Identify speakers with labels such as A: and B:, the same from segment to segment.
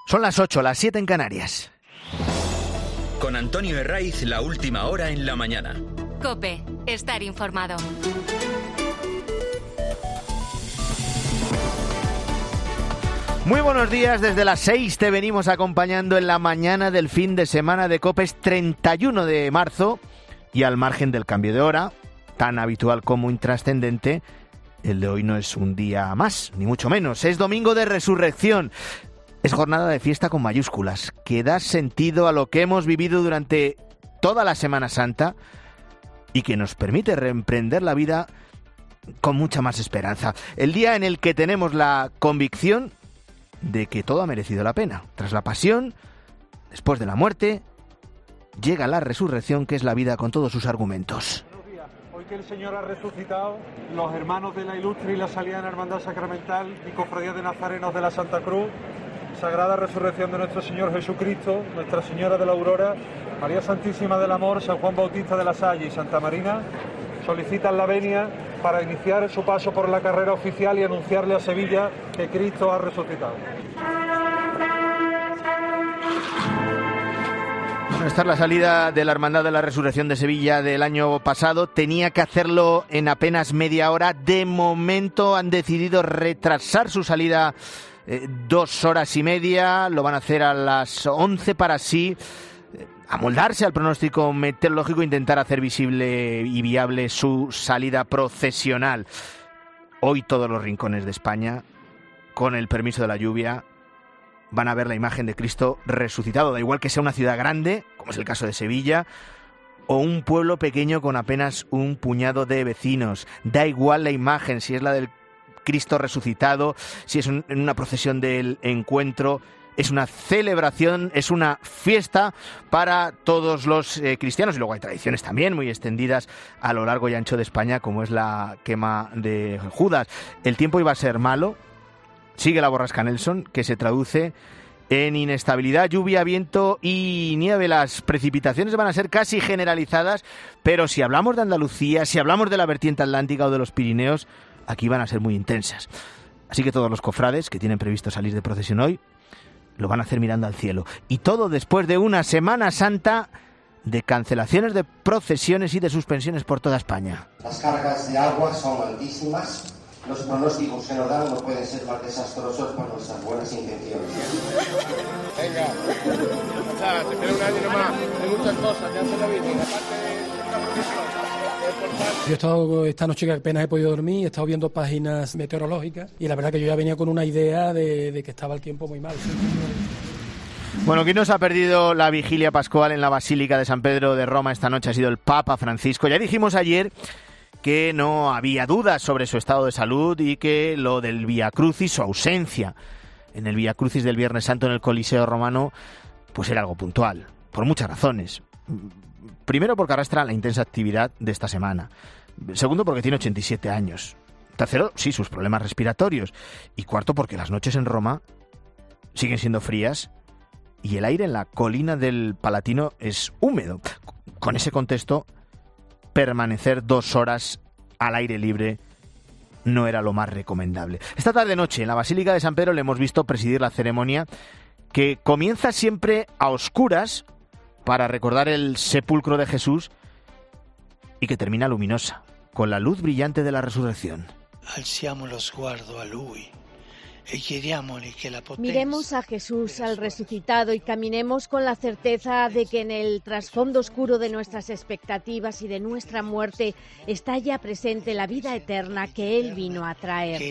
A: Son las 8, las 7 en Canarias.
B: Con Antonio Herraiz, la última hora en la mañana.
C: COPE, estar informado.
A: Muy buenos días, desde las 6 te venimos acompañando en la mañana del fin de semana de COPE. Es 31 de marzo y al margen del cambio de hora, tan habitual como intrascendente, el de hoy no es un día más, ni mucho menos. Es domingo de resurrección. Es jornada de fiesta con mayúsculas, que da sentido a lo que hemos vivido durante toda la Semana Santa y que nos permite reemprender la vida con mucha más esperanza. El día en el que tenemos la convicción de que todo ha merecido la pena. Tras la pasión, después de la muerte, llega la resurrección, que es la vida con todos sus argumentos.
D: Buenos días. Hoy que el Señor ha resucitado, los hermanos de la Ilustre y la Saliana Hermandad Sacramental y Cofradía de Nazarenos de la Santa Cruz, Sagrada Resurrección de nuestro Señor Jesucristo, Nuestra Señora de la Aurora, María Santísima del Amor, San Juan Bautista de la Salle y Santa Marina, solicitan la venia para iniciar su paso por la carrera oficial y anunciarle a Sevilla que Cristo ha resucitado.
A: Esta es la salida de la Hermandad de la Resurrección de Sevilla del año pasado. Tenía que hacerlo en apenas media hora. De momento han decidido retrasar su salida 2 horas y media. Lo van a hacer a las 11 para así amoldarse al pronóstico meteorológico e intentar hacer visible y viable su salida procesional. Hoy todos los rincones de España, con el permiso de la lluvia, van a ver la imagen de Cristo resucitado. Da igual que sea una ciudad grande, como es el caso de Sevilla, o un pueblo pequeño con apenas un puñado de vecinos. Da igual la imagen, si es la del Cristo resucitado, si es en una procesión del encuentro. Es una celebración, es una fiesta para todos los cristianos. Y luego hay tradiciones también muy extendidas a lo largo y ancho de España, como es la quema de Judas. El tiempo iba a ser malo. Sigue la borrasca Nelson, que se traduce en inestabilidad, lluvia, viento y nieve. Las precipitaciones van a ser casi generalizadas, pero si hablamos de Andalucía, si hablamos de la vertiente atlántica o de los Pirineos, aquí van a ser muy intensas. Así que todos los cofrades que tienen previsto salir de procesión hoy lo van a hacer mirando al cielo. Y todo después de una Semana Santa de cancelaciones de procesiones y de suspensiones por toda España.
E: Las cargas de agua son altísimas. Los pronósticos que nos dan no pueden ser más desastrosos por nuestras buenas intenciones.
F: Venga, se queda un año nomás. Hay muchas cosas que hacer la vida.
G: Yo he estado esta noche que apenas he podido dormir, he estado viendo páginas meteorológicas y la verdad que yo ya venía con una idea de que estaba el tiempo muy mal.
A: Bueno, quien nos ha perdido la vigilia pascual en la Basílica de San Pedro de Roma esta noche ha sido el Papa Francisco. Ya dijimos ayer que no había dudas sobre su estado de salud y que lo del Vía Crucis, su ausencia en el Vía Crucis del Viernes Santo en el Coliseo Romano, pues era algo puntual, por muchas razones. Primero, porque arrastra la intensa actividad de esta semana. Segundo, porque tiene 87 años. Tercero, sí, sus problemas respiratorios. Y cuarto, porque las noches en Roma siguen siendo frías y el aire en la colina del Palatino es húmedo. Con ese contexto, permanecer 2 horas al aire libre no era lo más recomendable. Esta tarde-noche, en la Basílica de San Pedro, le hemos visto presidir la ceremonia que comienza siempre a oscuras para recordar el sepulcro de Jesús y que termina luminosa, con la luz brillante de la resurrección.
H: Alziamo lo sguardo a Lui e chiediamole che la potenza.
I: Miremos a Jesús, al resucitado, y caminemos con la certeza de que en el trasfondo oscuro de nuestras expectativas y de nuestra muerte está ya presente la vida eterna que Él vino a traer.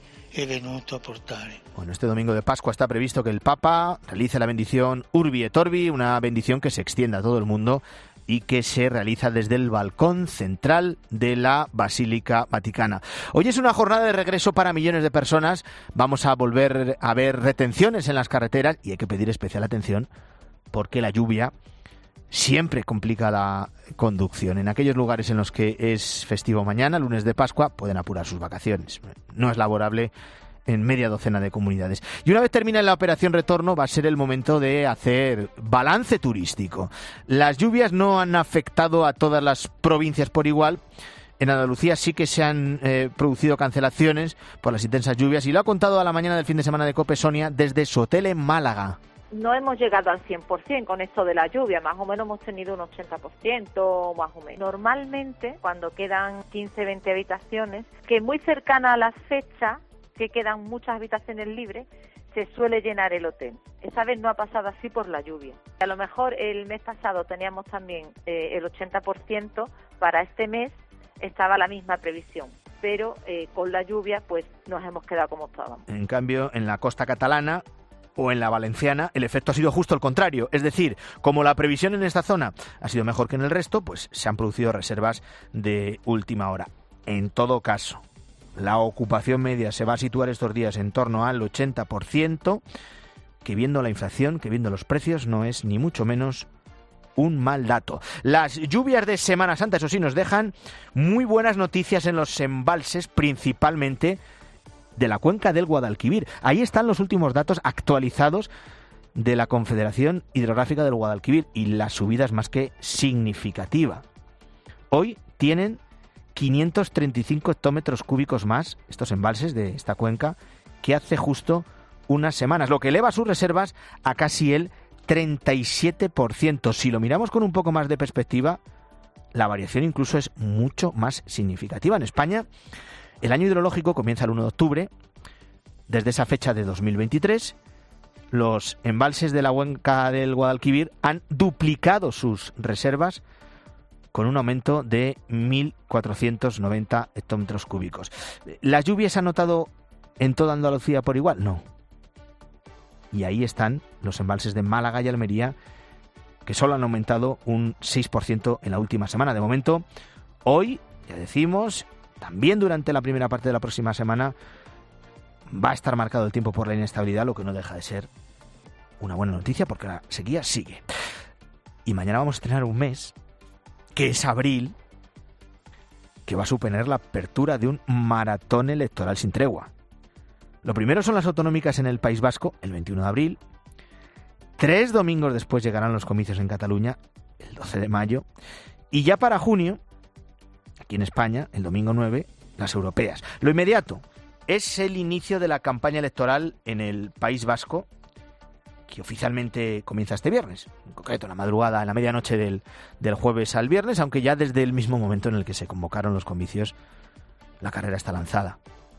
A: Bueno, este domingo de Pascua está previsto que el Papa realice la bendición Urbi et Orbi, una bendición que se extienda a todo el mundo y que se realiza desde el balcón central de la Basílica Vaticana. Hoy es una jornada de regreso para millones de personas. Vamos a volver a ver retenciones en las carreteras y hay que pedir especial atención porque la lluvia siempre complica la conducción. En aquellos lugares en los que es festivo mañana, lunes de Pascua, pueden apurar sus vacaciones. No es laborable en media docena de comunidades. Y una vez termine la operación retorno, va a ser el momento de hacer balance turístico. Las lluvias no han afectado a todas las provincias por igual. En Andalucía sí que se han producido cancelaciones por las intensas lluvias y lo ha contado a la mañana del fin de semana de COPE Sonia desde su hotel en Málaga.
J: no hemos llegado al 100% con esto de la lluvia, más o menos hemos tenido un 80% más o menos. Normalmente, cuando quedan 15, 20 habitaciones, que muy cercana a las fechas, que quedan muchas habitaciones libres, se suele llenar el hotel. Esta vez no ha pasado así por la lluvia. A lo mejor el mes pasado teníamos también el 80%, para este mes estaba la misma previsión, pero con la lluvia pues nos hemos quedado como estábamos.
A: En cambio, en la costa catalana o en la valenciana, el efecto ha sido justo el contrario. Es decir, como la previsión en esta zona ha sido mejor que en el resto, pues se han producido reservas de última hora. En todo caso, la ocupación media se va a situar estos días en torno al 80%, que viendo la inflación, que viendo los precios, no es ni mucho menos un mal dato. Las lluvias de Semana Santa, eso sí, nos dejan muy buenas noticias en los embalses, principalmente de la cuenca del Guadalquivir. Ahí están los últimos datos actualizados de la Confederación Hidrográfica del Guadalquivir y la subida es más que significativa. Hoy tienen 535 hectómetros cúbicos más, estos embalses de esta cuenca, que hace justo unas semanas, lo que eleva sus reservas a casi el 37%. Si lo miramos con un poco más de perspectiva, la variación incluso es mucho más significativa. En España, el año hidrológico comienza el 1 de octubre. Desde esa fecha de 2023, los embalses de la cuenca del Guadalquivir han duplicado sus reservas con un aumento de 1.490 hectómetros cúbicos. ¿Las lluvias se han notado en toda Andalucía por igual? No. Y ahí están los embalses de Málaga y Almería, que solo han aumentado un 6% en la última semana. De momento, hoy, ya decimos, también durante la primera parte de la próxima semana, va a estar marcado el tiempo por la inestabilidad, lo que no deja de ser una buena noticia, porque la sequía sigue. Y mañana vamos a estrenar un mes, que es abril, que va a suponer la apertura de un maratón electoral sin tregua. Lo primero son las autonómicas en el País Vasco, el 21 de abril. 3 domingos después llegarán los comicios en Cataluña, el 12 de mayo. Y ya para junio, aquí en España, el domingo 9, las europeas. Lo inmediato es el inicio de la campaña electoral en el País Vasco, que oficialmente comienza este viernes, en concreto en la madrugada, en la medianoche del jueves al viernes, aunque ya desde el mismo momento en el que se convocaron los comicios, la carrera está lanzada.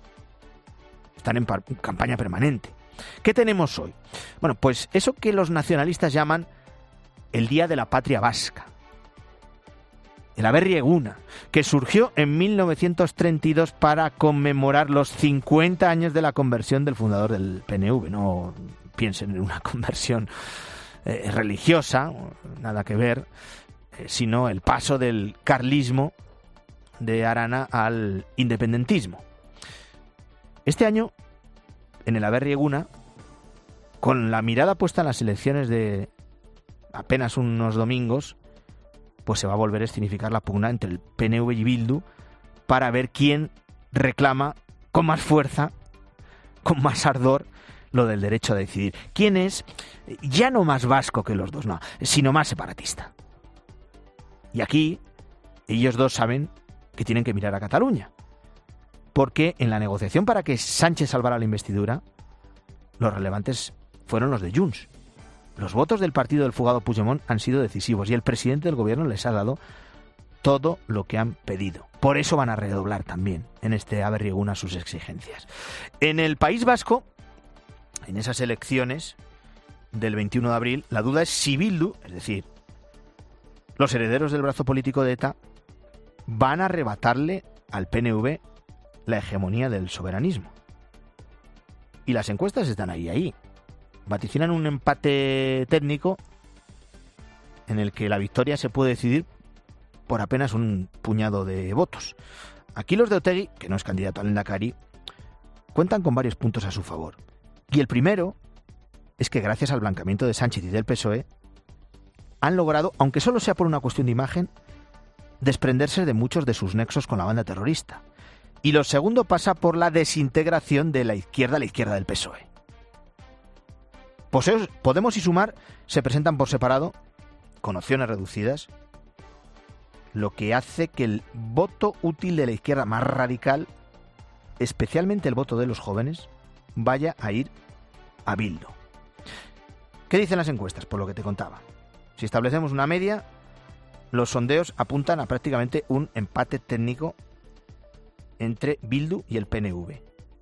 A: Están en campaña permanente. ¿Qué tenemos hoy? Bueno, pues eso que los nacionalistas llaman el Día de la Patria Vasca. El Aberri Eguna, que surgió en 1932 para conmemorar los 50 años de la conversión del fundador del PNV. No piensen en una conversión religiosa, nada que ver, sino el paso del carlismo de Arana al independentismo. Este año, en el Aberri Eguna, con la mirada puesta en las elecciones de apenas unos domingos, pues se va a volver a escenificar la pugna entre el PNV y Bildu para ver quién reclama con más fuerza, con más ardor, lo del derecho a decidir. ¿Quién es ya no más vasco que los dos, no, sino más separatista? Y aquí ellos dos saben que tienen que mirar a Cataluña, porque en la negociación para que Sánchez salvara la investidura, los relevantes fueron los de Junts. Los votos del partido del fugado Puigdemont han sido decisivos y el presidente del gobierno les ha dado todo lo que han pedido. Por eso van a redoblar también en este Aberri Eguna sus exigencias. En el País Vasco, en esas elecciones del 21 de abril, la duda es si Bildu, es decir, los herederos del brazo político de ETA, van a arrebatarle al PNV la hegemonía del soberanismo. Y las encuestas están ahí. Vaticinan un empate técnico en el que la victoria se puede decidir por apenas un puñado de votos. Aquí los de Otegi, que no es candidato al Lehendakari, cuentan con varios puntos a su favor. Y el primero es que gracias al blanqueamiento de Sánchez y del PSOE han logrado, aunque solo sea por una cuestión de imagen, desprenderse de muchos de sus nexos con la banda terrorista. Y lo segundo pasa por la desintegración de la izquierda del PSOE. Podemos y Sumar se presentan por separado, con opciones reducidas, lo que hace que el voto útil de la izquierda más radical, especialmente el voto de los jóvenes, vaya a ir a Bildu. ¿Qué dicen las encuestas? Por lo que te contaba. Si establecemos una media, los sondeos apuntan a prácticamente un empate técnico entre Bildu y el PNV.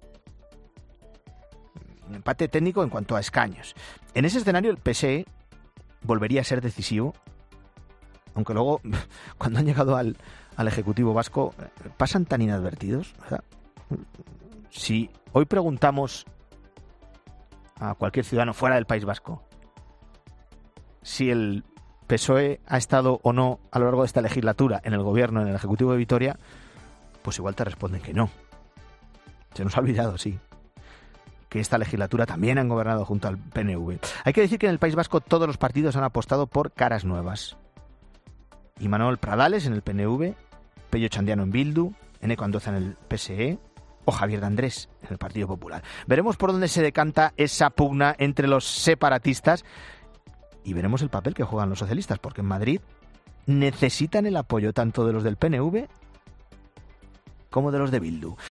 A: Un empate técnico en cuanto a escaños. En ese escenario el PSE volvería a ser decisivo, aunque luego, cuando han llegado al Ejecutivo vasco, pasan tan inadvertidos. O sea, si hoy preguntamos a cualquier ciudadano fuera del País Vasco si el PSOE ha estado o no a lo largo de esta legislatura en el gobierno, en el Ejecutivo de Vitoria, pues igual te responden que no. Se nos ha olvidado, sí, que esta legislatura también han gobernado junto al PNV. Hay que decir que en el País Vasco todos los partidos han apostado por caras nuevas. Imanol Pradales en el PNV, Pello Chandiano en Bildu, Eneko Andueza en el PSE o Javier de Andrés en el Partido Popular. Veremos por dónde se decanta esa pugna entre los separatistas y veremos el papel que juegan los socialistas, porque en Madrid necesitan el apoyo tanto de los del PNV como de los de Bildu.